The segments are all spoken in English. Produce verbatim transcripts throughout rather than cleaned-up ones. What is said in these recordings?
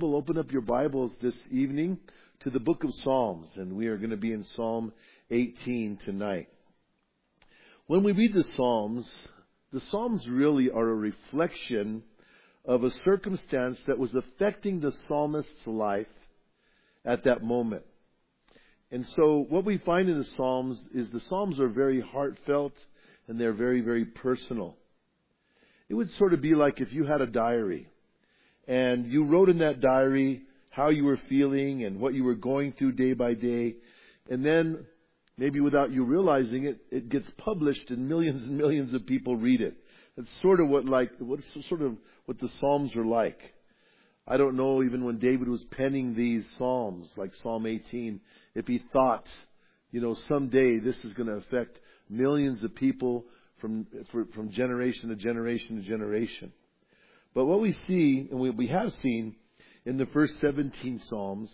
Bible, open up your Bibles this evening to the book of Psalms. And we are going to be in Psalm eighteen tonight. When we read the Psalms, the Psalms really are a reflection of a circumstance that was affecting the psalmist's life at that moment. And so what we find in the Psalms is the Psalms are very heartfelt and they're very, very personal. It would sort of be like if you had a diary and you wrote in that diary how you were feeling and what you were going through day by day. And then maybe without you realizing it, it gets published and millions and millions of people read it. It's sort of what like, what's sort of what the Psalms are like. I don't know, even when David was penning these Psalms, like Psalm eighteen, if he thought, you know, someday this is going to affect millions of people from for, from generation to generation to generation. But what we see, and we, we have seen in the first seventeen Psalms,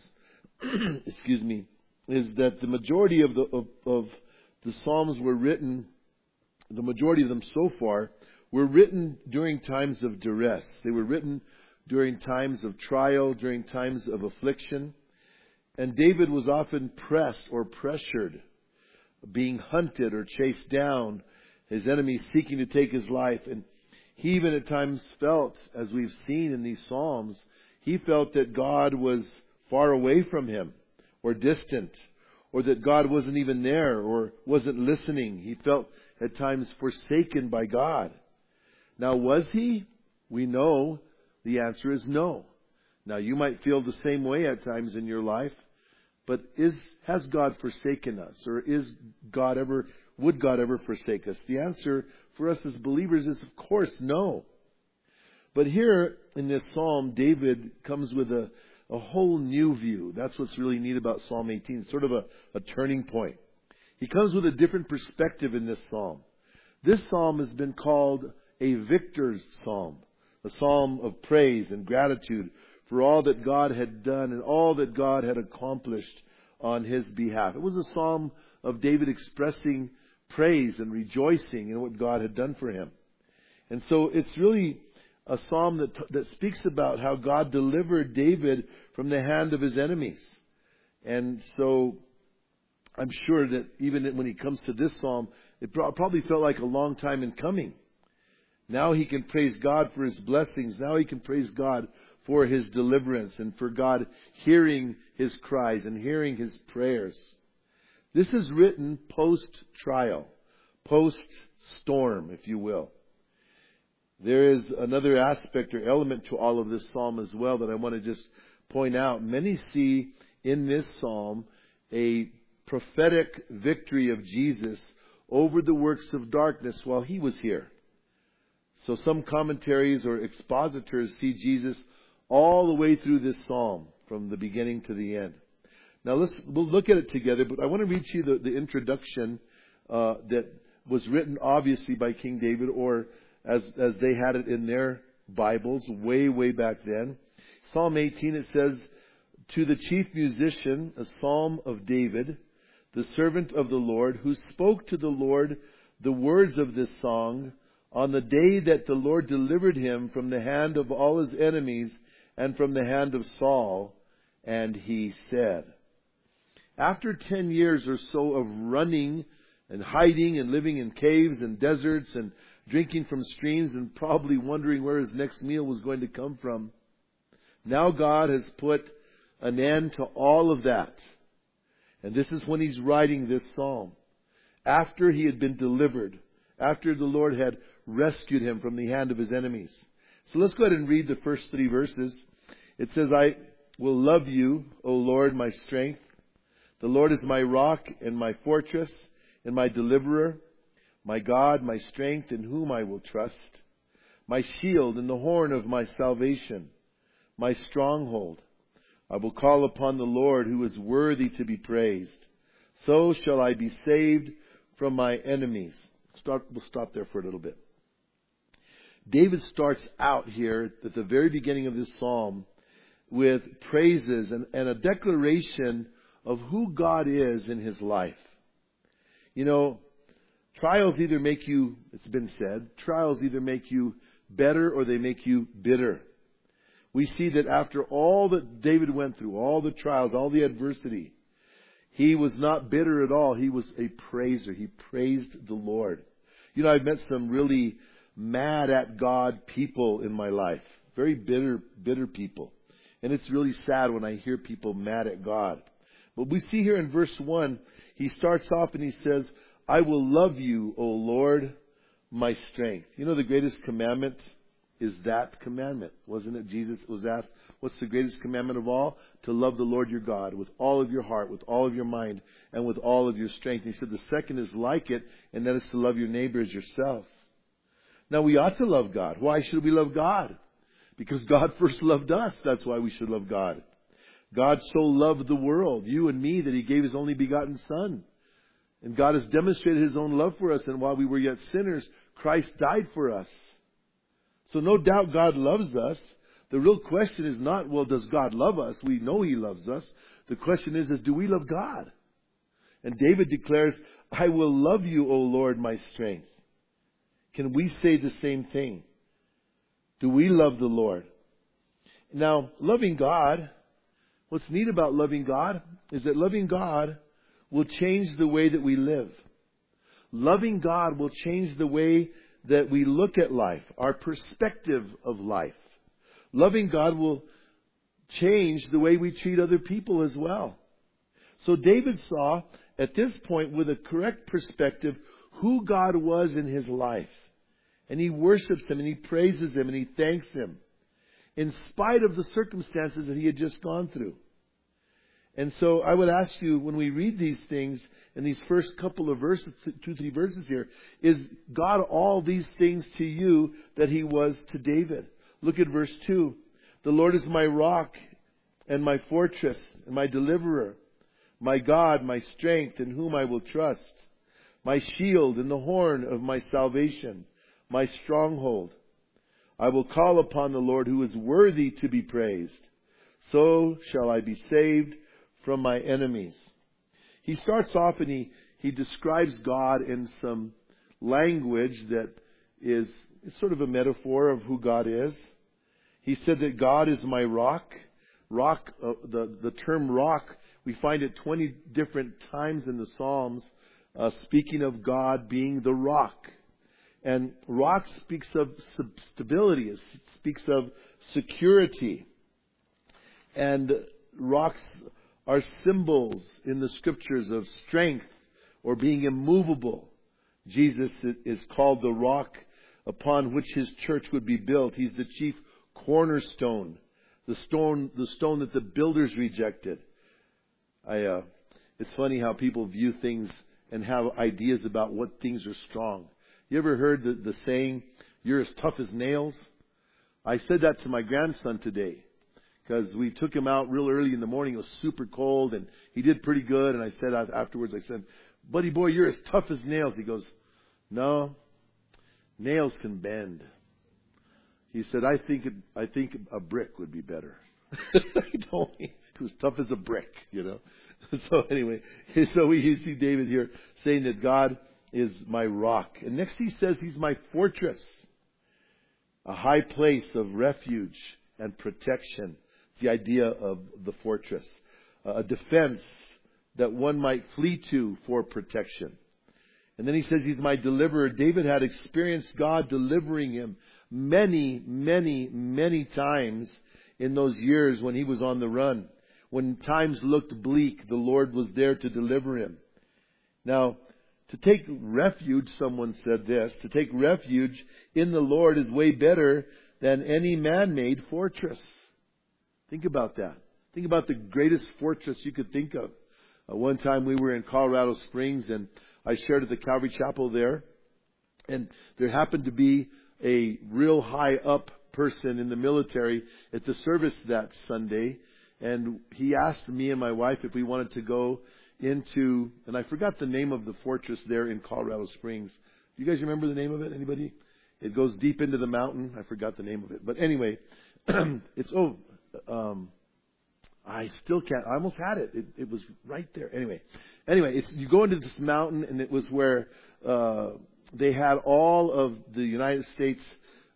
excuse me, is that the majority of the of, of the Psalms were written, the majority of them so far, were written during times of duress. They were written during times of trial, during times of affliction. And David was often pressed or pressured, being hunted or chased down, his enemies seeking to take his life. And he even at times felt, as we've seen in these Psalms, he felt that God was far away from him or distant, or that God wasn't even there or wasn't listening. He felt at times forsaken by God. Now, was he? We know the answer is no. Now, you might feel the same way at times in your life, but is has God forsaken us, or is God ever would God ever forsake us? The answer for us as believers is, of course, no. But here in this psalm, David comes with a, a whole new view. That's what's really neat about Psalm eighteen, sort of a, a turning point. He comes with a different perspective in this psalm. This psalm has been called a victor's psalm, a psalm of praise and gratitude for all that God had done and all that God had accomplished on his behalf. It was a psalm of David expressing praise and rejoicing in what God had done for him. And so it's really a psalm that that speaks about how God delivered David from the hand of his enemies. And so I'm sure that even when he comes to this psalm, it probably felt like a long time in coming. Now he can praise God for his blessings. Now he can praise God for his deliverance and for God hearing his cries and hearing his prayers. This is written post-trial, post-storm, if you will. There is another aspect or element to all of this psalm as well that I want to just point out. Many see in this psalm a prophetic victory of Jesus over the works of darkness while he was here. So some commentaries or expositors see Jesus all the way through this psalm from the beginning to the end. Now let's we'll look at it together, but I want to read to you the, the introduction uh, that was written obviously by King David, or as as they had it in their Bibles way way back then. Psalm eighteen, it says, "To the chief musician, a psalm of David, the servant of the Lord, who spoke to the Lord the words of this song on the day that the Lord delivered him from the hand of all his enemies and from the hand of Saul. And he said," after ten years or so of running and hiding and living in caves and deserts and drinking from streams and probably wondering where his next meal was going to come from, now God has put an end to all of that. And this is when he's writing this psalm. After he had been delivered, after the Lord had rescued him from the hand of his enemies. So let's go ahead and read the first three verses. It says, "I will love you, O Lord, my strength. The Lord is my rock and my fortress and my deliverer, my God, my strength, in whom I will trust, my shield and the horn of my salvation, my stronghold. I will call upon the Lord, who is worthy to be praised. So shall I be saved from my enemies." Start, we'll stop there for a little bit. David starts out here at the very beginning of this psalm with praises and, and a declaration of who God is in his life. You know, trials either make you, it's been said, trials either make you better or they make you bitter. we see that after all that David went through, all the trials, all the adversity, he was not bitter at all. He was a praiser. He praised the Lord. You know, I've met some really mad at God people in my life. Very bitter, bitter people. And it's really sad when I hear people mad at God. But we see here in verse one, he starts off and he says, I will love you, O Lord, my strength. You know, the greatest commandment is that commandment. Wasn't it? Jesus was asked, what's the greatest commandment of all? To love the Lord your God with all of your heart, with all of your mind, and with all of your strength. And he said the second is like it, and that is to love your neighbor as yourself. Now we ought to love God. Why should we love God? Because God first loved us. That's why we should love God. God so loved the world, you and me, that He gave His only begotten Son. And God has demonstrated His own love for us. And while we were yet sinners, Christ died for us. So no doubt God loves us. The real question is not, well, does God love us? We know He loves us. The question is, is do we love God? And David declares, I will love you, O Lord, my strength. Can we say the same thing? Do we love the Lord? Now, loving God, what's neat about loving God is that loving God will change the way that we live. Loving God will change the way that we look at life, our perspective of life. Loving God will change the way we treat other people as well. So David saw at this point with a correct perspective who God was in his life. And he worships Him and he praises Him and he thanks Him in spite of the circumstances that he had just gone through. And so I would ask you, when we read these things in these first couple of verses, two, three verses here, is God all these things to you that He was to David? Look at verse two. The Lord is my rock and my fortress and my deliverer, my God, my strength, in whom I will trust, my shield and the horn of my salvation, my stronghold. I will call upon the Lord, who is worthy to be praised. So shall I be saved from my enemies. He starts off and he, he describes God in some language that is it's sort of a metaphor of who God is. He said that God is my rock. Rock, uh, the, the term rock, we find it twenty different times in the Psalms, uh, speaking of God being the rock. And rock speaks of stability. It speaks of security. And rocks are symbols in the Scriptures of strength or being immovable. Jesus is called the rock upon which His church would be built. He's the chief cornerstone, the stone, the stone that the builders rejected. I, uh, it's funny how people view things and have ideas about what things are strong. You ever heard the, the saying, you're as tough as nails? I said that to my grandson today because we took him out real early in the morning. It was super cold and he did pretty good. And I said afterwards, I said, buddy boy, you're as tough as nails. He goes, no, nails can bend. He said, I think it, I think a brick would be better. He told me he was tough as a brick, you know. So anyway, so we see David here saying that God is my rock. And next he says He's my fortress, a high place of refuge and protection. The idea of the fortress, a defense that one might flee to for protection. And then he says He's my deliverer. David had experienced God delivering him many, many, many times in those years when he was on the run. When times looked bleak, the Lord was there to deliver him. Now, to take refuge, someone said this, to take refuge in the Lord is way better than any man-made fortress. Think about that. Think about the greatest fortress you could think of. Uh, one time we were in Colorado Springs and I shared at the Calvary Chapel there. And there happened to be a real high up person in the military at the service that Sunday. And he asked me and my wife if we wanted to go into, and I forgot the name of the fortress there in Colorado Springs. Do you guys remember the name of it? Anybody? It goes deep into the mountain. I forgot the name of it. But anyway, it's, oh, um, I still can't, I almost had it. It, it was right there. Anyway, anyway, it's, you go into this mountain and it was where, uh, they had all of the United States,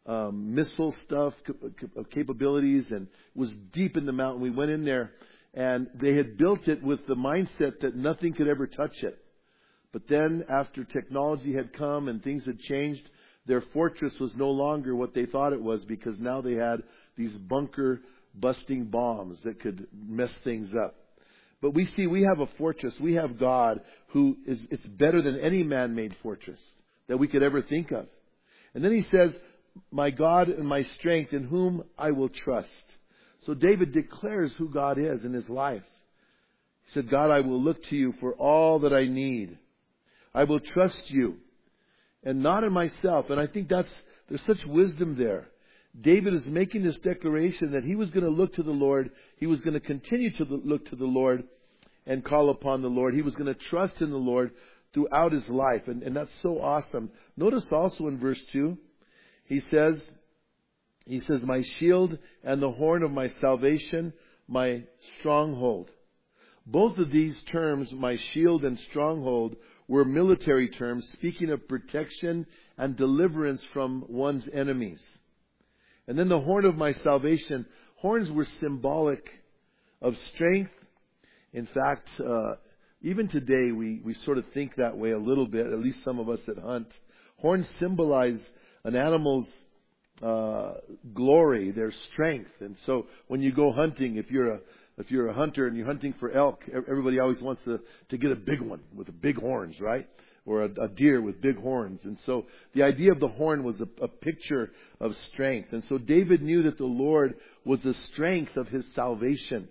um, missile stuff, cap- capabilities, and was deep in the mountain. We went in there, and they had built it with the mindset that nothing could ever touch it. But then, after technology had come and things had changed, their fortress was no longer what they thought it was, because now they had these bunker-busting bombs that could mess things up. But we see we have a fortress. We have God who is, it's better than any man-made fortress that we could ever think of. And then he says, my God and my strength, in whom I will trust. So David declares who God is in his life. He said, God, I will look to you for all that I need. I will trust you and not in myself. And I think that's, there's such wisdom there. David is making this declaration that he was going to look to the Lord. He was going to continue to look to the Lord and call upon the Lord. He was going to trust in the Lord throughout his life. And, and that's so awesome. Notice also in verse two, he says, he says, my shield and the horn of my salvation, my stronghold. Both of these terms, my shield and stronghold, were military terms speaking of protection and deliverance from one's enemies. And then the horn of my salvation. Horns were symbolic of strength. In fact, uh, even today we, we sort of think that way a little bit, at least some of us that hunt. Horns symbolize an animal's uh, glory, their strength. And so when you go hunting, if you're a If you're a hunter and you're hunting for elk, everybody always wants to, to get a big one with big horns, right? Or a, a deer with big horns. And so the idea of the horn was a, a picture of strength. And so David knew that the Lord was the strength of his salvation.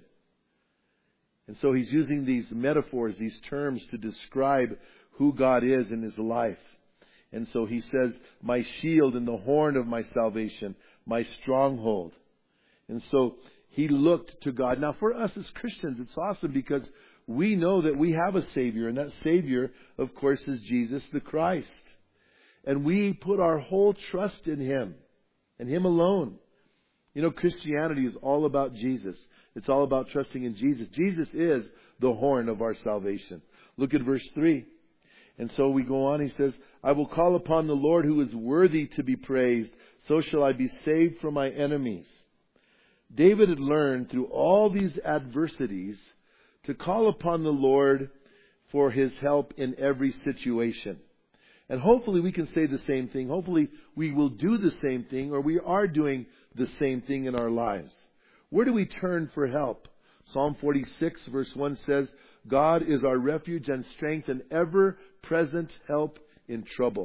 And so he's using these metaphors, these terms to describe who God is in his life. And so he says, my shield and the horn of my salvation, my stronghold. And so he looked to God. Now for us as Christians, it's awesome because we know that we have a Savior. And that Savior, of course, is Jesus the Christ. And we put our whole trust in Him and Him alone. You know, Christianity is all about Jesus. It's all about trusting in Jesus. Jesus is the horn of our salvation. Look at verse three. And so we go on. He says, I will call upon the Lord who is worthy to be praised. So shall I be saved from my enemies. David had learned through all these adversities to call upon the Lord for His help in every situation. And hopefully we can say the same thing. Hopefully we will do the same thing, or we are doing the same thing in our lives. Where do we turn for help? Psalm forty-six verse one says, God is our refuge and strength, and ever-present help in trouble.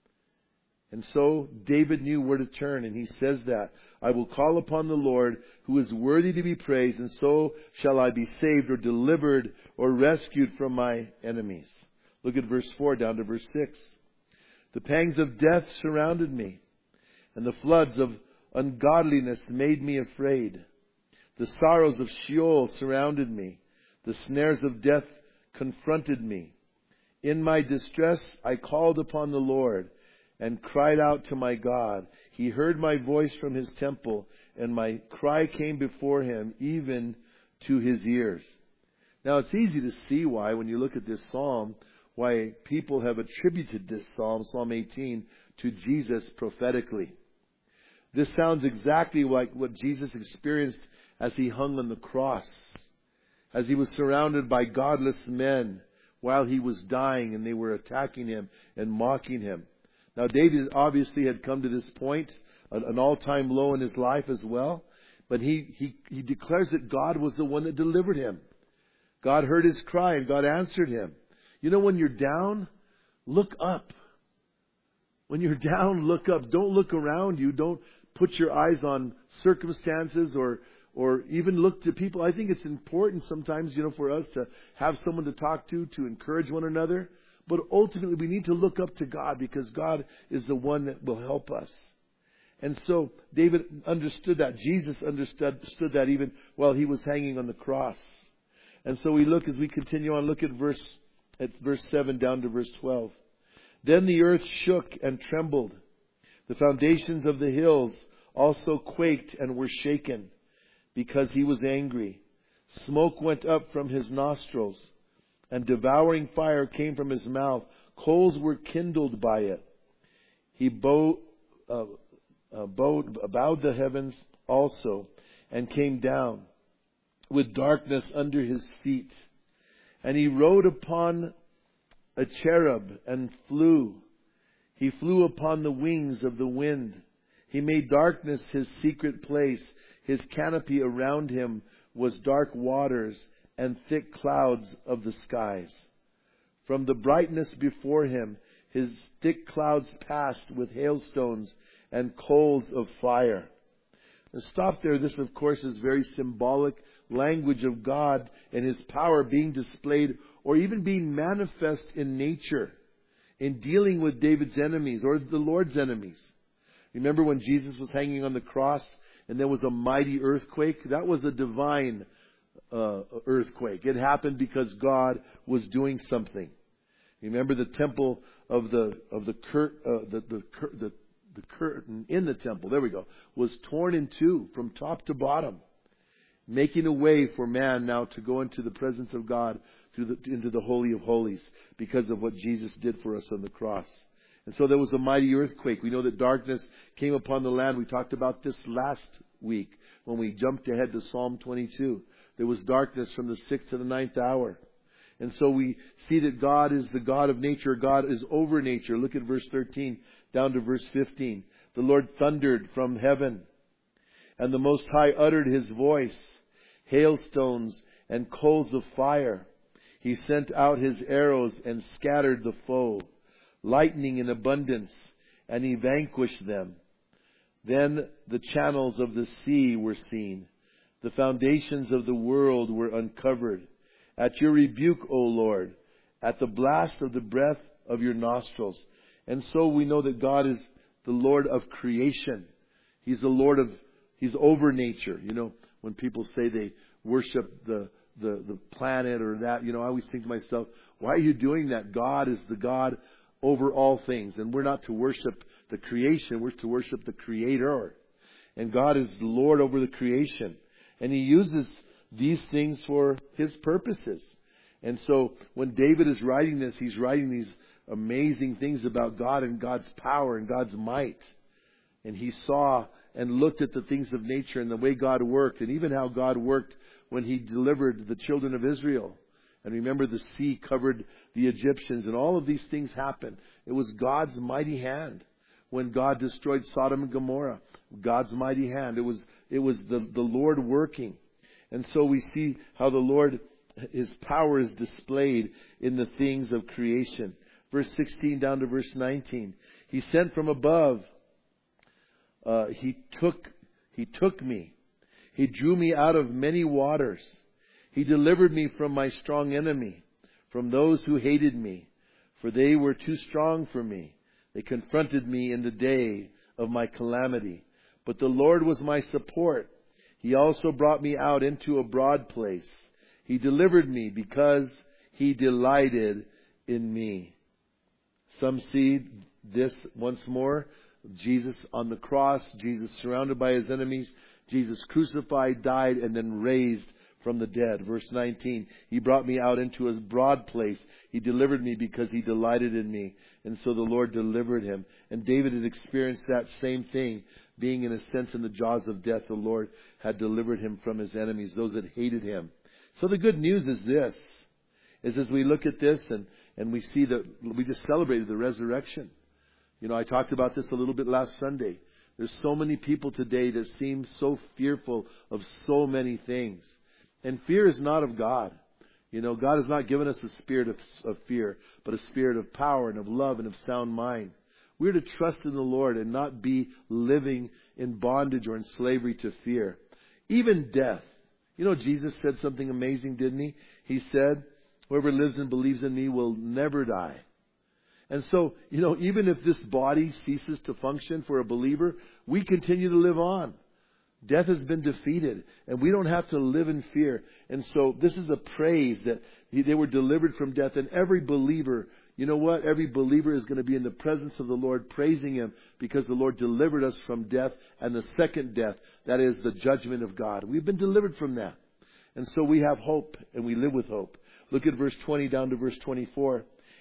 And so David knew where to turn, and he says that, I will call upon the Lord who is worthy to be praised, and so shall I be saved or delivered or rescued from my enemies. Look at verse four down to verse six. The pangs of death surrounded me, and the floods of ungodliness made me afraid. The sorrows of Sheol surrounded me. The snares of death confronted me. In my distress I called upon the Lord and cried out to my God. He heard my voice from His temple, and my cry came before Him, even to His ears. Now it's easy to see why, when you look at this psalm, why people have attributed this psalm, Psalm eighteen, to Jesus prophetically. This sounds exactly like what Jesus experienced as He hung on the cross, as He was surrounded by godless men while He was dying and they were attacking Him and mocking Him. Now David obviously had come to this point, an all-time low in his life as well, but he, he, he declares that God was the one that delivered him. God heard his cry and God answered him. You know, when you're down, look up. When you're down, look up. Don't look around you. Don't put your eyes on circumstances or or even look to people. I think it's important sometimes, you know, for us to have someone to talk to, to encourage one another. But ultimately, we need to look up to God, because God is the one that will help us. And so David understood that. Jesus understood, understood that even while he was hanging on the cross. And so we look, as we continue on, look at verse at verse seven down to verse twelve. Then the earth shook and trembled. The foundations of the hills also quaked and were shaken, because he was angry. Smoke went up from his nostrils, and devouring fire came from his mouth. Coals were kindled by it. He bow, uh, uh, bowed, bowed the heavens also, and came down with darkness under his feet. And he rode upon a cherub and flew. He flew upon the wings of the wind. He made darkness his secret place. His canopy around him was dark waters and thick clouds of the skies. From the brightness before him, his thick clouds passed with hailstones and coals of fire. Now stop there. This, of course, is very symbolic language of God and His power being displayed or even being manifest in nature in dealing with David's enemies or the Lord's enemies. Remember when Jesus was hanging on the cross and there was a mighty earthquake? That was a divine uh, earthquake. It happened because God was doing something. Remember the temple of the of the cur, uh, the, the, cur, the the curtain in the temple. There we go. Was torn in two from top to bottom, making a way for man now to go into the presence of God through the, into the Holy of Holies because of what Jesus did for us on the cross. And so there was a mighty earthquake. We know that darkness came upon the land. We talked about this last week when we jumped ahead to Psalm twenty-two. There was darkness from the sixth to the ninth hour. And so we see that God is the God of nature. God is over nature. Look at verse thirteen down to verse fifteen. The Lord thundered from heaven, and the Most High uttered His voice, hailstones and coals of fire. He sent out His arrows and scattered the foe, lightning in abundance, and He vanquished them. Then the channels of the sea were seen. The foundations of the world were uncovered. At your rebuke, O Lord, at the blast of the breath of your nostrils. And so we know that God is the Lord of creation. He's the Lord of, He's over nature. You know, when people say they worship the, the, the planet or that, you know, I always think to myself, why are you doing that? God is the God over all things. And we're not to worship the creation, we're to worship the Creator. And God is the Lord over the creation. And He uses these things for His purposes. And so when David is writing this, he's writing these amazing things about God and God's power and God's might. And he saw and looked at the things of nature and the way God worked, and even how God worked when He delivered the children of Israel. And remember, the sea covered the Egyptians, and all of these things happened. It was God's mighty hand. When God destroyed Sodom and Gomorrah, God's mighty hand. It was, it was the, the Lord working. And so we see how the Lord, His power is displayed in the things of creation. Verse sixteen down to verse nineteen. He sent from above. Uh, he took, He took me. He drew me out of many waters. He delivered me from my strong enemy, from those who hated me, for they were too strong for me. They confronted me in the day of my calamity. But the Lord was my support. He also brought me out into a broad place. He delivered me because He delighted in me. Some see this once more. Jesus on the cross, Jesus surrounded by His enemies, Jesus crucified, died, and then raised from the dead. Verse nineteen, He brought me out into a broad place. He delivered me because He delighted in me. And so the Lord delivered him. And David had experienced that same thing. Being in a sense in the jaws of death, the Lord had delivered him from his enemies, those that hated him. So the good news is this, is as we look at this and, and we see that we just celebrated the resurrection. You know, I talked about this a little bit last Sunday. There's so many people today that seem so fearful of so many things. And fear is not of God. You know, God has not given us a spirit of, of fear, but a spirit of power and of love and of sound mind. We're to trust in the Lord and not be living in bondage or in slavery to fear. Even death. You know, Jesus said something amazing, didn't He? He said, whoever lives and believes in me will never die. And so, you know, even if this body ceases to function for a believer, we continue to live on. Death has been defeated, and we don't have to live in fear. And so this is a praise that they were delivered from death. And every believer, you know what? Every believer is going to be in the presence of the Lord praising Him because the Lord delivered us from death and the second death. That is the judgment of God. We've been delivered from that. And so we have hope and we live with hope. Look at verse twenty down to verse twenty-four.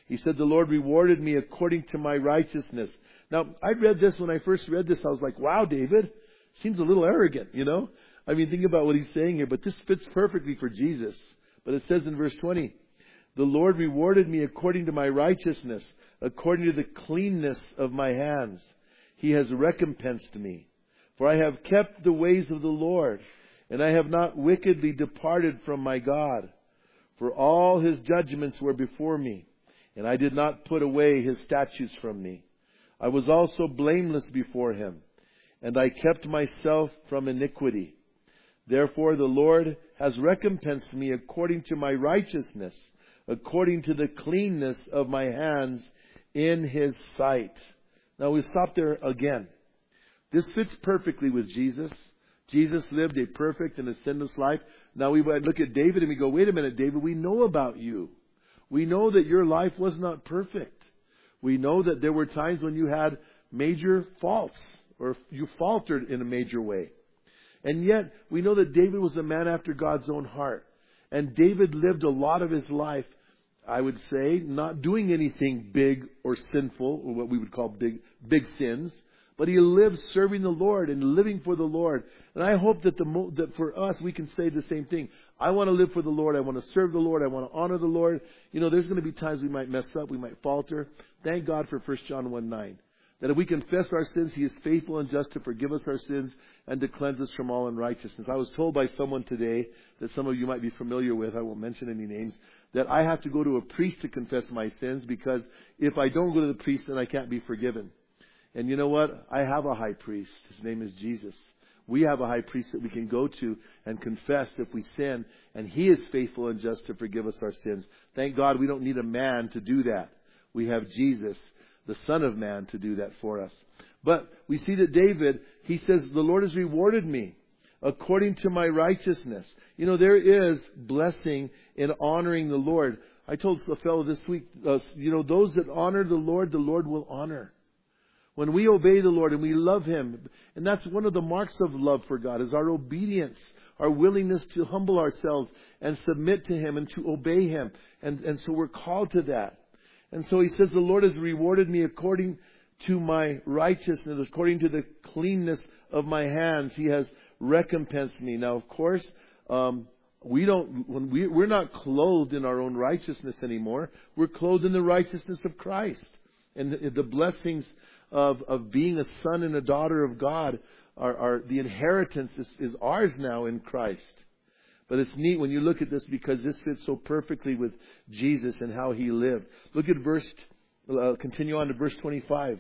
He said, the Lord rewarded me according to my righteousness. Now, I read this when I first read this. I was like, wow, David, seems a little arrogant, you know? I mean, think about what he's saying here, but this fits perfectly for Jesus. But it says in verse twenty, the Lord rewarded me according to my righteousness, according to the cleanness of my hands. He has recompensed me. For I have kept the ways of the Lord, and I have not wickedly departed from my God. For all His judgments were before me, and I did not put away His statutes from me. I was also blameless before Him, and I kept myself from iniquity. Therefore the Lord has recompensed me according to my righteousness, according to the cleanness of my hands in His sight. Now we stop there again. This fits perfectly with Jesus. Jesus lived a perfect and a sinless life. Now we look at David and we go, wait a minute, David, we know about you. We know that your life was not perfect. We know that there were times when you had major faults, or you faltered in a major way. And yet, we know that David was a man after God's own heart. And David lived a lot of his life, I would say, not doing anything big or sinful, or what we would call big, big sins. But he lived serving the Lord and living for the Lord. And I hope that the that for us, we can say the same thing. I want to live for the Lord. I want to serve the Lord. I want to honor the Lord. You know, there's going to be times we might mess up. We might falter. Thank God for First John one nine. That if we confess our sins, He is faithful and just to forgive us our sins and to cleanse us from all unrighteousness. I was told by someone today that some of you might be familiar with, I won't mention any names, that I have to go to a priest to confess my sins, because if I don't go to the priest, then I can't be forgiven. And you know what? I have a high priest. His name is Jesus. We have a high priest that we can go to and confess if we sin, and He is faithful and just to forgive us our sins. Thank God we don't need a man to do that. We have Jesus, the Son of Man, to do that for us. But we see that David, he says, the Lord has rewarded me according to my righteousness. You know, there is blessing in honoring the Lord. I told a fellow this week, uh, you know, those that honor the Lord, the Lord will honor. When we obey the Lord and we love Him, and that's one of the marks of love for God, is our obedience, our willingness to humble ourselves and submit to Him and to obey Him. And, and so we're called to that. And so he says, the Lord has rewarded me according to my righteousness, according to the cleanness of my hands. He has recompensed me. Now, of course, um, we don't, when we, we're not clothed in our own righteousness anymore. We're clothed in the righteousness of Christ. And the, the blessings of, of being a son and a daughter of God are, are the inheritance is, is ours now in Christ. But it's neat when you look at this, because this fits so perfectly with Jesus and how He lived. Look at verse, uh, continue on to verse twenty-five.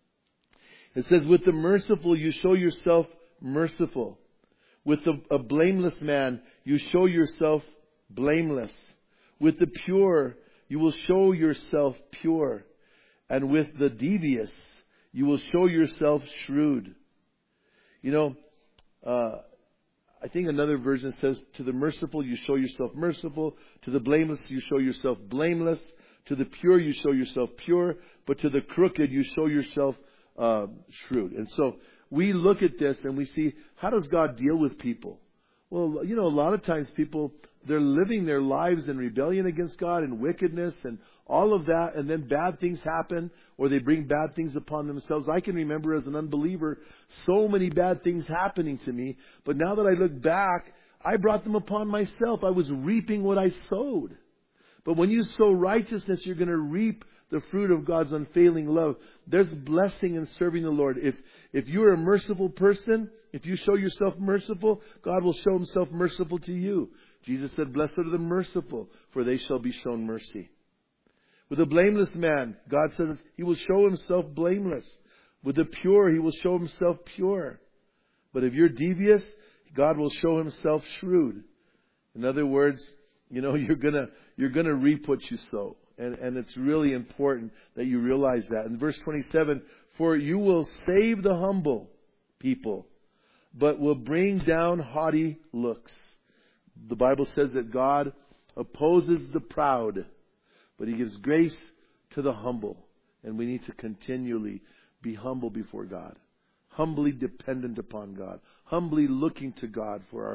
It says, with the merciful you show yourself merciful. With the, a blameless man you show yourself blameless. With the pure you will show yourself pure. And with the devious you will show yourself shrewd. You know, uh, I think another version says, to the merciful you show yourself merciful. To the blameless you show yourself blameless. To the pure you show yourself pure. But to the crooked you show yourself uh, shrewd. And so we look at this and we see, how does God deal with people? Well, you know, a lot of times people, they're living their lives in rebellion against God and wickedness and all of that, and then bad things happen, or they bring bad things upon themselves. I can remember as an unbeliever so many bad things happening to me, but now that I look back, I brought them upon myself. I was reaping what I sowed. But when you sow righteousness, you're going to reap the fruit of God's unfailing love. There's blessing in serving the Lord. If if you're a merciful person, if you show yourself merciful, God will show Himself merciful to you. Jesus said, blessed are the merciful, for they shall be shown mercy. With a blameless man, God says He will show Himself blameless. With the pure, He will show Himself pure. But if you're devious, God will show Himself shrewd. In other words, you know, you're gonna you're gonna reap what you sow. And, and it's really important that you realize that. In verse twenty-seven, for you will save the humble people, but will bring down haughty looks. The Bible says that God opposes the proud, but He gives grace to the humble. And we need to continually be humble before God. Humbly dependent upon God. Humbly looking to God for our,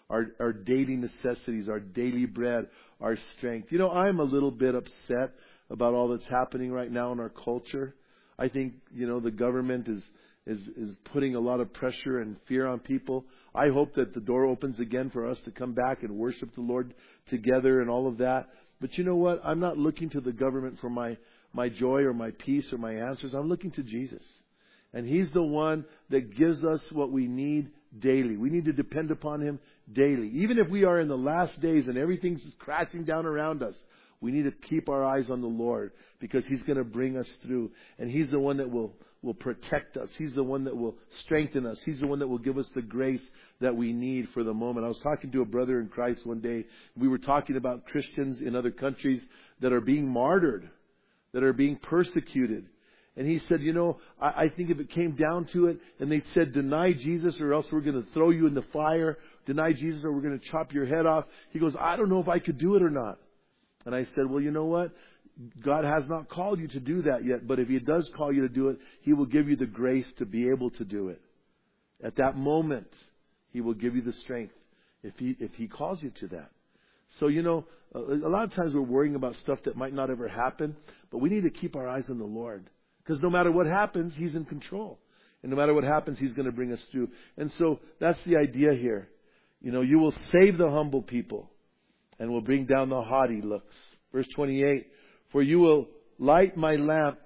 our, our daily necessities, our daily bread, our strength. You know, I'm a little bit upset about all that's happening right now in our culture. I think, you know, the government is, is, is putting a lot of pressure and fear on people. I hope that the door opens again for us to come back and worship the Lord together and all of that. But you know what? I'm not looking to the government for my, my joy or my peace or my answers. I'm looking to Jesus. And He's the one that gives us what we need daily. We need to depend upon Him daily. Even if we are in the last days and everything's crashing down around us, we need to keep our eyes on the Lord, because He's going to bring us through. And He's the one that will, will protect us. He's the one that will strengthen us. He's the one that will give us the grace that we need for the moment. I was talking to a brother in Christ one day. We were talking about Christians in other countries that are being martyred, that are being persecuted. And he said, you know, I, I think if it came down to it and they said, deny Jesus or else we're going to throw you in the fire, deny Jesus or we're going to chop your head off. He goes, I don't know if I could do it or not. And I said, well, you know what? God has not called you to do that yet. But if He does call you to do it, He will give you the grace to be able to do it. At that moment, He will give you the strength if He, if He calls you to that. So, you know, a, a lot of times we're worrying about stuff that might not ever happen. But we need to keep our eyes on the Lord. Because no matter what happens, He's in control. And no matter what happens, He's going to bring us through. And so that's the idea here. You know, you will save the humble people and will bring down the haughty looks. Verse twenty-eight, for you will light my lamp.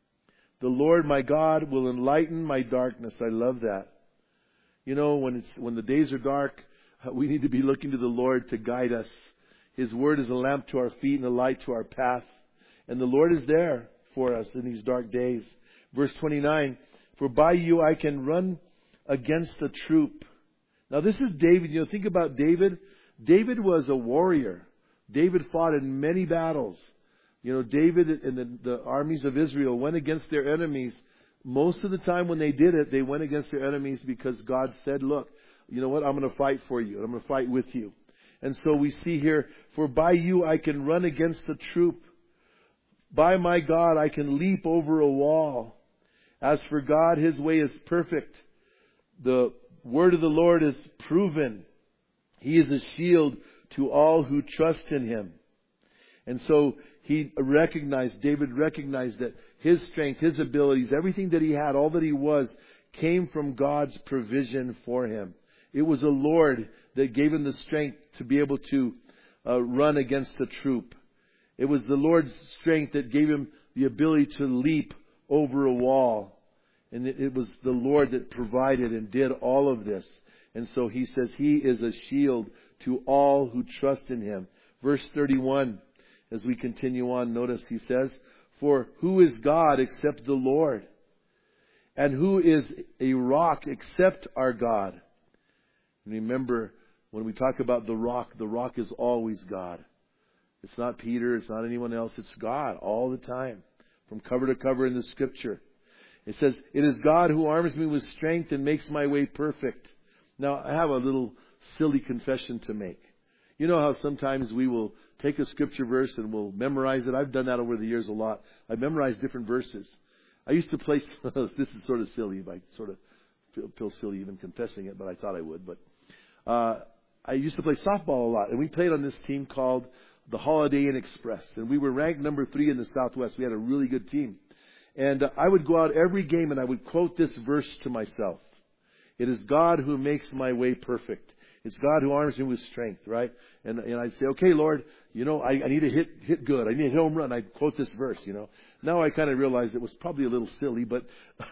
The Lord my God will enlighten my darkness. I love that. You know, when it's when the days are dark, we need to be looking to the Lord to guide us. His word is a lamp to our feet and a light to our path. And the Lord is there for us in these dark days. Verse twenty-nine, for by you I can run against a troop. Now this is David. You know, think about David. David was a warrior. David fought in many battles. You know, David and the, the armies of Israel went against their enemies. Most of the time when they did it, they went against their enemies because God said, look, you know what? I'm going to fight for you. I'm going to fight with you. And so we see here, for by you I can run against a troop. By my God, I can leap over a wall. As for God, His way is perfect. The word of the Lord is proven. He is a shield to all who trust in Him. And so he recognized, David recognized that his strength, his abilities, everything that he had, all that he was, came from God's provision for him. It was the Lord that gave him the strength to be able to uh, run against a troop. It was the Lord's strength that gave him the ability to leap over a wall. And it, it was the Lord that provided and did all of this. And so he says He is a shield to all who trust in Him. Verse thirty-one, as we continue on, notice he says, for who is God except the Lord? And who is a rock except our God? And remember, when we talk about the rock, the rock is always God. It's not Peter, it's not anyone else, it's God all the time. From cover to cover in the Scripture. It says, it is God who arms me with strength and makes my way perfect. Now, I have a little silly confession to make. You know how sometimes we will take a Scripture verse and we'll memorize it. I've done that over the years a lot. I've memorized different verses. I used to play, this is sort of silly. I sort of feel, feel silly even confessing it, but I thought I would. But uh, I used to play softball a lot. And we played on this team called the Holiday Inn Express. And we were ranked number three in the Southwest. We had a really good team. And uh, I would go out every game and I would quote this verse to myself. It is God who makes my way perfect. It's God who arms me with strength, right? And and I'd say, okay, Lord, you know, I, I need to hit hit good. I need a home run. I'd quote this verse, you know. Now I kind of realize it was probably a little silly, but,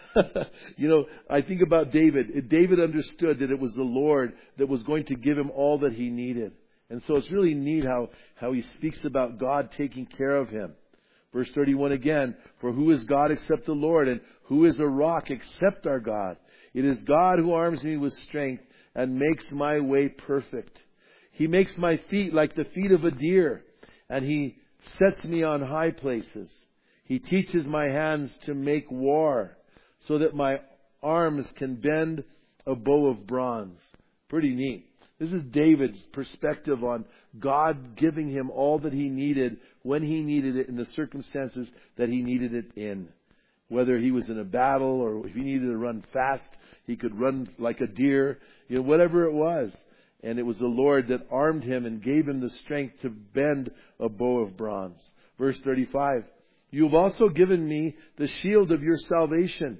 you know, I think about David. David understood that it was the Lord that was going to give him all that he needed. And so it's really neat how, how he speaks about God taking care of him. Verse thirty-one again, for who is God except the Lord? And who is a rock except our God? It is God who arms me with strength and makes my way perfect. He makes my feet like the feet of a deer, and He sets me on high places. He teaches my hands to make war, so that my arms can bend a bow of bronze. Pretty neat. This is David's perspective on God giving him all that he needed when he needed it in the circumstances that he needed it in. Whether he was in a battle or if he needed to run fast, he could run like a deer, you know, whatever it was. And it was the Lord that armed him and gave him the strength to bend a bow of bronze. Verse thirty-five, you have also given me the shield of your salvation.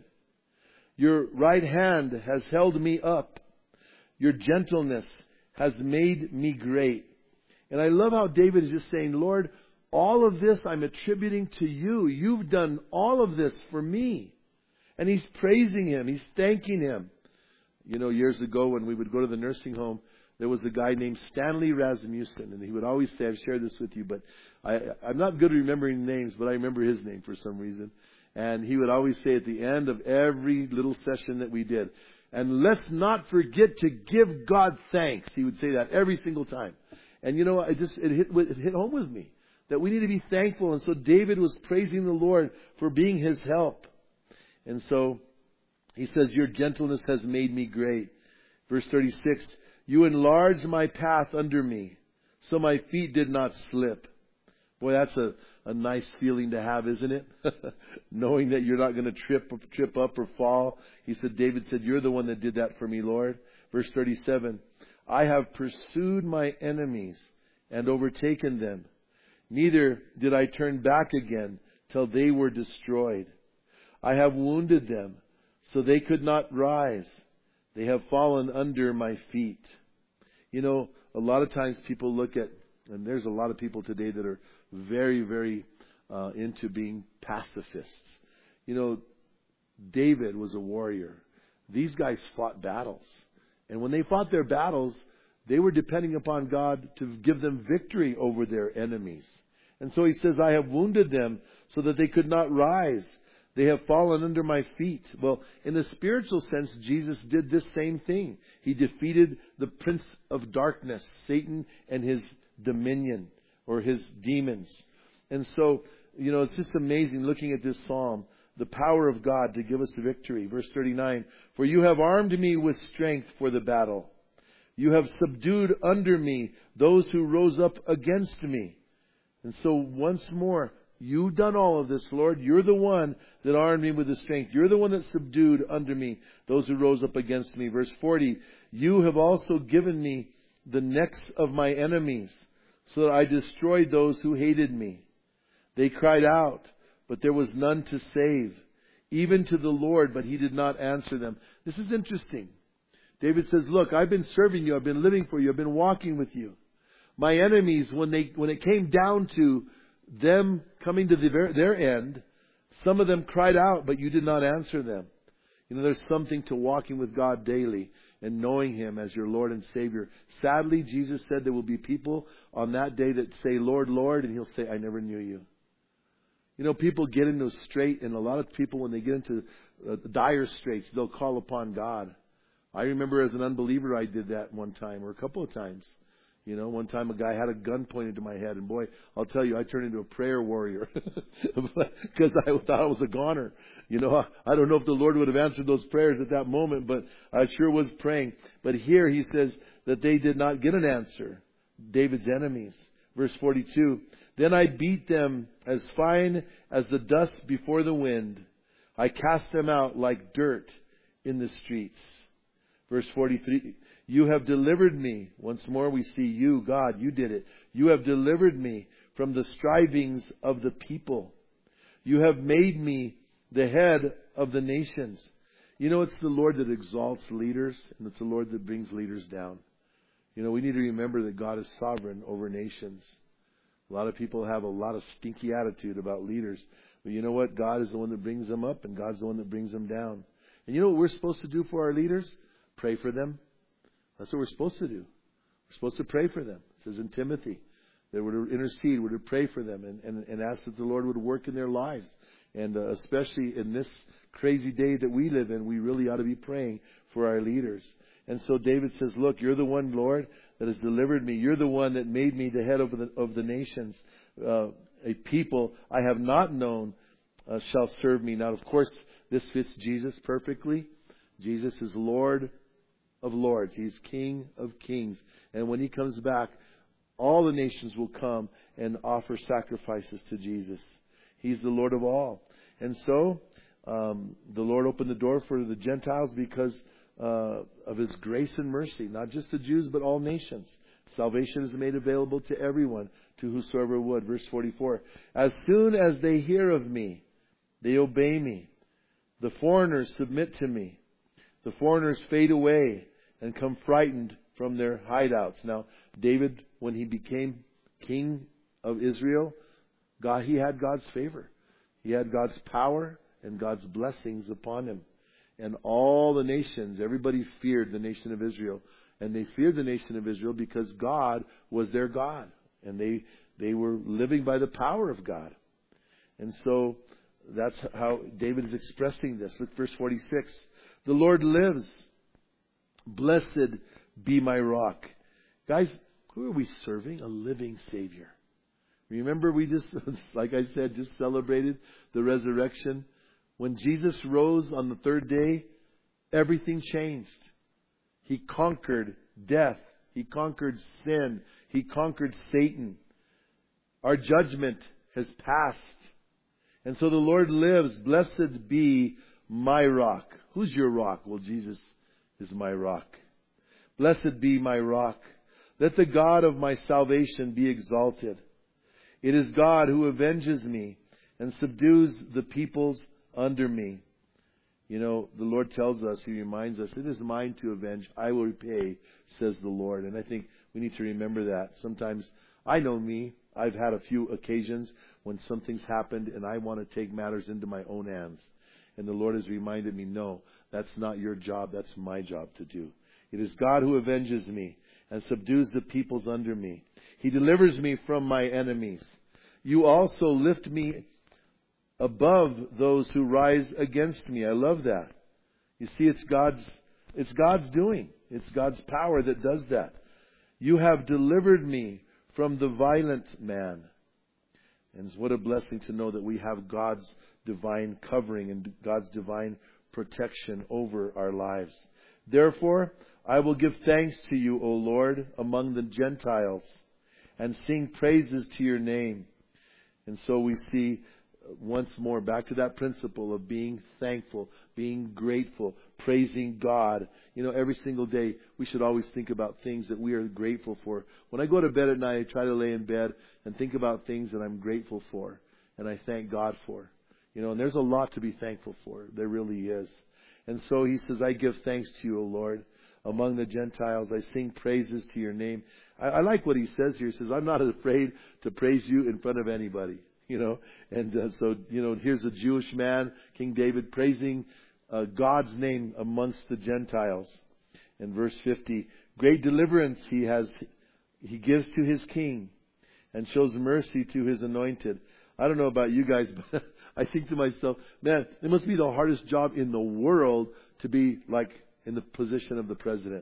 Your right hand has held me up. Your gentleness has made me great. And I love how David is just saying, Lord, all of this I'm attributing to you. You've done all of this for me. And he's praising him. He's thanking him. You know, years ago when we would go to the nursing home, there was a guy named Stanley Rasmussen. And he would always say, I've shared this with you, but I, I'm not good at remembering names, but I remember his name for some reason. And he would always say at the end of every little session that we did, and let's not forget to give God thanks. He would say that every single time. And you know, it just it hit, it hit home with me that we need to be thankful. And so David was praising the Lord for being his help. And so he says, your gentleness has made me great. Verse thirty-six, you enlarged my path under me, so my feet did not slip. Boy, that's a, a nice feeling to have, isn't it? Knowing that you're not going to trip, trip up or fall. He said, David said, you're the one that did that for me, Lord. Verse thirty-seven, I have pursued my enemies and overtaken them. Neither did I turn back again till they were destroyed. I have wounded them so they could not rise. They have fallen under my feet. You know, a lot of times people look at, and there's a lot of people today that are very, very uh, into being pacifists. You know, David was a warrior. These guys fought battles. And when they fought their battles, they were depending upon God to give them victory over their enemies. And so he says, I have wounded them so that they could not rise. They have fallen under my feet. Well, in a spiritual sense, Jesus did this same thing. He defeated the prince of darkness, Satan, and his dominion or his demons. And so, you know, it's just amazing looking at this psalm, the power of God to give us victory. Verse thirty-nine, for you have armed me with strength for the battle. You have subdued under me those who rose up against me. And so once more, you've done all of this, Lord. You're the one that armed me with the strength. You're the one that subdued under me those who rose up against me. Verse forty, you have also given me the necks of my enemies, so that I destroyed those who hated me. They cried out, but there was none to save, even to the Lord, but he did not answer them. This is interesting. David says, look, I've been serving you. I've been living for you. I've been walking with you. My enemies, when they when it came down to them coming to the, their end, some of them cried out, but you did not answer them. You know, there's something to walking with God daily and knowing Him as your Lord and Savior. Sadly, Jesus said there will be people on that day that say, Lord, Lord, and He'll say, I never knew you. You know, people get into straight, and a lot of people, when they get into uh, dire straits, they'll call upon God. I remember as an unbeliever, I did that one time, or a couple of times. You know, one time a guy had a gun pointed to my head, and boy, I'll tell you, I turned into a prayer warrior because I thought I was a goner. You know, I don't know if the Lord would have answered those prayers at that moment, but I sure was praying. But here he says that they did not get an answer, David's enemies. Verse forty-two, then I beat them as fine as the dust before the wind. I cast them out like dirt in the streets. Verse forty-three, you have delivered me. Once more we see you, God, you did it. You have delivered me from the strivings of the people. You have made me the head of the nations. You know, it's the Lord that exalts leaders, and it's the Lord that brings leaders down. You know, we need to remember that God is sovereign over nations. A lot of people have a lot of stinky attitude about leaders. But you know what? God is the one that brings them up, and God's the one that brings them down. And you know what we're supposed to do for our leaders? Pray for them. That's what we're supposed to do. We're supposed to pray for them. It says in Timothy that we're to intercede, we're to pray for them and, and, and ask that the Lord would work in their lives. And uh, especially in this crazy day that we live in, we really ought to be praying for our leaders. And so David says, look, you're the one, Lord, that has delivered me. You're the one that made me the head of the, of the nations. Uh, a people I have not known uh, shall serve me. Now, of course, this fits Jesus perfectly. Jesus is Lord of lords. He's King of kings. And when He comes back, all the nations will come and offer sacrifices to Jesus. He's the Lord of all. And so, um, the Lord opened the door for the Gentiles because uh, of His grace and mercy, not just the Jews, but all nations. Salvation is made available to everyone, to whosoever would. Verse forty-four. As soon as they hear of me, they obey me. The foreigners submit to me. The foreigners fade away and come frightened from their hideouts. Now, David, when he became king of Israel, God, he had God's favor. He had God's power and God's blessings upon him. And all the nations, everybody feared the nation of Israel. And they feared the nation of Israel because God was their God. And they, they were living by the power of God. And so that's how David is expressing this. Look, verse forty-six. The Lord lives. Blessed be my rock. Guys, who are we serving? A living Savior. Remember, we just, like I said, just celebrated the resurrection. When Jesus rose on the third day, everything changed. He conquered death. He conquered sin. He conquered Satan. Our judgment has passed. And so the Lord lives. Blessed be my rock. Who's your rock? Well, Jesus is my rock. Blessed be my rock. Let the God of my salvation be exalted. It is God who avenges me and subdues the peoples under me. You know, the Lord tells us, He reminds us, it is mine to avenge. I will repay, says the Lord. And I think we need to remember that. Sometimes, I know me, I've had a few occasions when something's happened and I want to take matters into my own hands. And the Lord has reminded me, no, that's not your job, that's my job to do. It is God who avenges me and subdues the peoples under me. He delivers me from my enemies. You also lift me above those who rise against me. I love that. You see, it's God's, it's God's doing. It's God's power that does that. You have delivered me from the violent man. And what a blessing to know that we have God's divine covering and God's divine protection over our lives. Therefore, I will give thanks to you, O Lord, among the Gentiles, and sing praises to your name. And so we see once more back to that principle of being thankful, being grateful, praising God. You know, every single day we should always think about things that we are grateful for. When I go to bed at night, I try to lay in bed and think about things that I'm grateful for and I thank God for. You know, and there's a lot to be thankful for. There really is. And so he says, I give thanks to you, O Lord. Among the Gentiles, I sing praises to your name. I, I like what he says here. He says, I'm not afraid to praise you in front of anybody. You know, and uh, so, you know, here's a Jewish man, King David, praising uh, God's name amongst the Gentiles. In verse fifty, great deliverance he has, he gives to his king and shows mercy to his anointed. I don't know about you guys, but I think to myself, man, it must be the hardest job in the world to be like in the position of the president.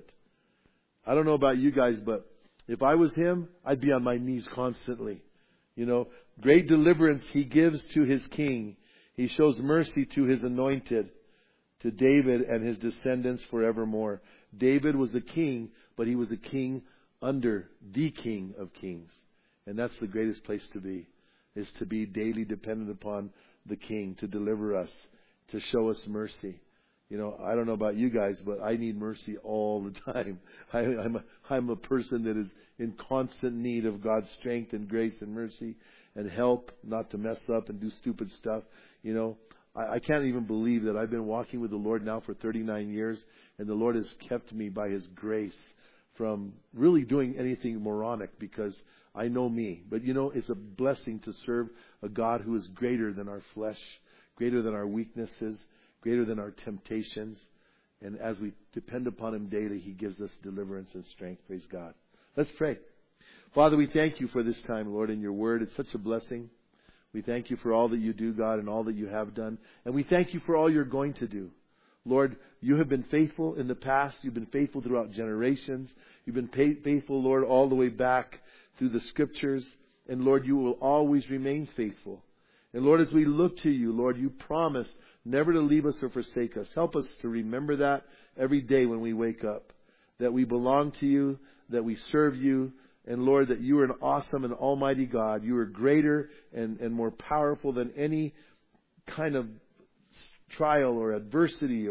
I don't know about you guys, but if I was him, I'd be on my knees constantly. You know, great deliverance he gives to his king. He shows mercy to his anointed, to David and his descendants forevermore. David was a king, but he was a king under the King of Kings. And that's the greatest place to be, is to be daily dependent upon the King, to deliver us, to show us mercy. You know, I don't know about you guys, but I need mercy all the time. I, I'm, a, I'm a person that is in constant need of God's strength and grace and mercy and help not to mess up and do stupid stuff. You know, I, I can't even believe that I've been walking with the Lord now for thirty-nine years, and the Lord has kept me by His grace from really doing anything moronic, because I know me. But you know, it's a blessing to serve a God who is greater than our flesh, greater than our weaknesses, greater than our temptations. And as we depend upon Him daily, He gives us deliverance and strength. Praise God. Let's pray. Father, we thank you for this time, Lord, in your word. It's such a blessing. We thank you for all that you do, God, and all that you have done. And we thank you for all you're going to do. Lord, you have been faithful in the past. You've been faithful throughout generations. You've been faithful, Lord, all the way back through the Scriptures. And Lord, you will always remain faithful. And Lord, as we look to you, Lord, you promise never to leave us or forsake us. Help us to remember that every day when we wake up, that we belong to you, that we serve you, and Lord, that you are an awesome and almighty God. You are greater and, and more powerful than any kind of trial or adversity or,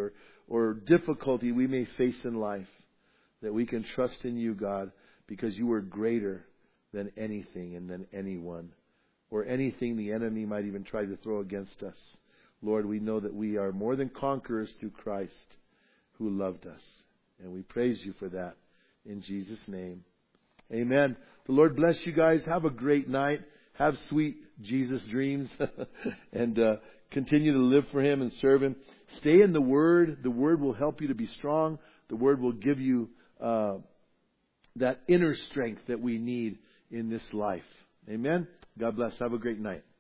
or difficulty we may face in life, that we can trust in you, God, because you are greater than anything and than anyone, or anything the enemy might even try to throw against us. Lord, we know that we are more than conquerors through Christ who loved us. And we praise you for that in Jesus' name. Amen. The Lord bless you guys. Have a great night. Have sweet Jesus dreams. and uh, continue to live for Him and serve Him. Stay in the Word. The Word will help you to be strong. The Word will give you uh, that inner strength that we need in this life. Amen. God bless. Have a great night.